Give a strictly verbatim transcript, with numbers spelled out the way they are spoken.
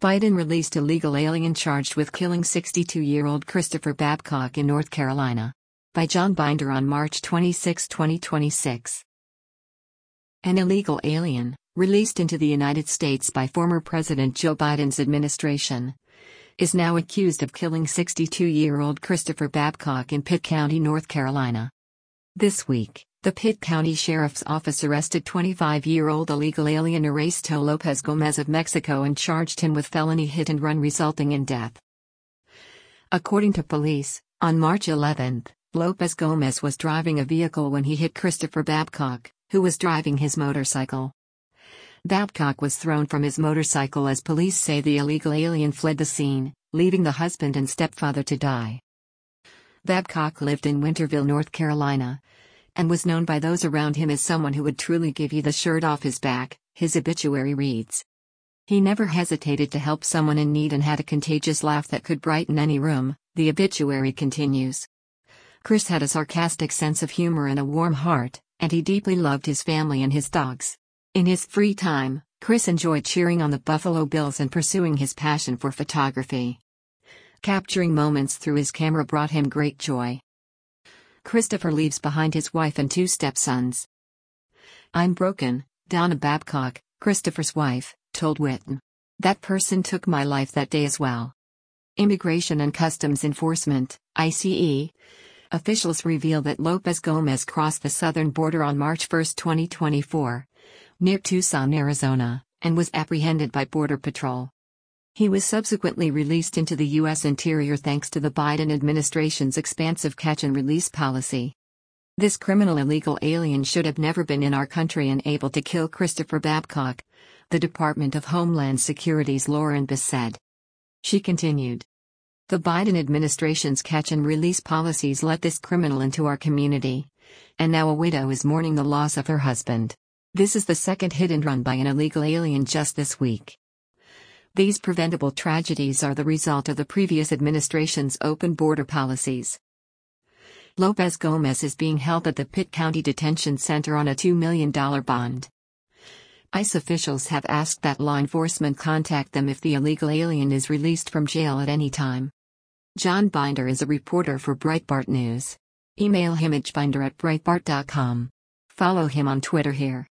Biden released illegal alien charged with killing sixty-two-year-old Christopher Babcock in North Carolina. By John Binder on March twenty-sixth, twenty twenty-six. An illegal alien, released into the United States by former President Joe Biden's administration, is now accused of killing sixty-two-year-old Christopher Babcock in Pitt County, North Carolina. This week, the Pitt County Sheriff's Office arrested twenty-five-year-old illegal alien Erasto Lopez Gomez of Mexico and charged him with felony hit-and-run resulting in death. According to police, on March eleventh, Lopez Gomez was driving a vehicle when he hit Christopher Babcock, who was driving his motorcycle. Babcock was thrown from his motorcycle as police say the illegal alien fled the scene, leaving the husband and stepfather to die. Babcock lived in Winterville, North Carolina, and was known by those around him as someone who would truly give you the shirt off his back, his obituary reads. He never hesitated to help someone in need and had a contagious laugh that could brighten any room, the obituary continues. Chris had a sarcastic sense of humor and a warm heart, and he deeply loved his family and his dogs. In his free time, Chris enjoyed cheering on the Buffalo Bills and pursuing his passion for photography. Capturing moments through his camera brought him great joy. Christopher leaves behind his wife and two stepsons. "I'm broken," Donna Babcock, Christopher's wife, told Witten. "That person took my life that day as well." Immigration and Customs Enforcement, I C E, officials reveal that Lopez Gomez crossed the southern border on March first, twenty twenty-four, near Tucson, Arizona, and was apprehended by Border Patrol. He was subsequently released into the U S interior thanks to the Biden administration's expansive catch-and-release policy. "This criminal illegal alien should have never been in our country and able to kill Christopher Babcock," the Department of Homeland Security's Lauren Biss said. She continued. "The Biden administration's catch-and-release policies let this criminal into our community, and now a widow is mourning the loss of her husband. This is the second hit-and-run by an illegal alien just this week. These preventable tragedies are the result of the previous administration's open border policies." Lopez Gomez is being held at the Pitt County Detention Center on a two million dollars bond. ICE officials have asked that law enforcement contact them if the illegal alien is released from jail at any time. John Binder is a reporter for Breitbart News. Email him at binder at breitbart dot com. Follow him on Twitter here.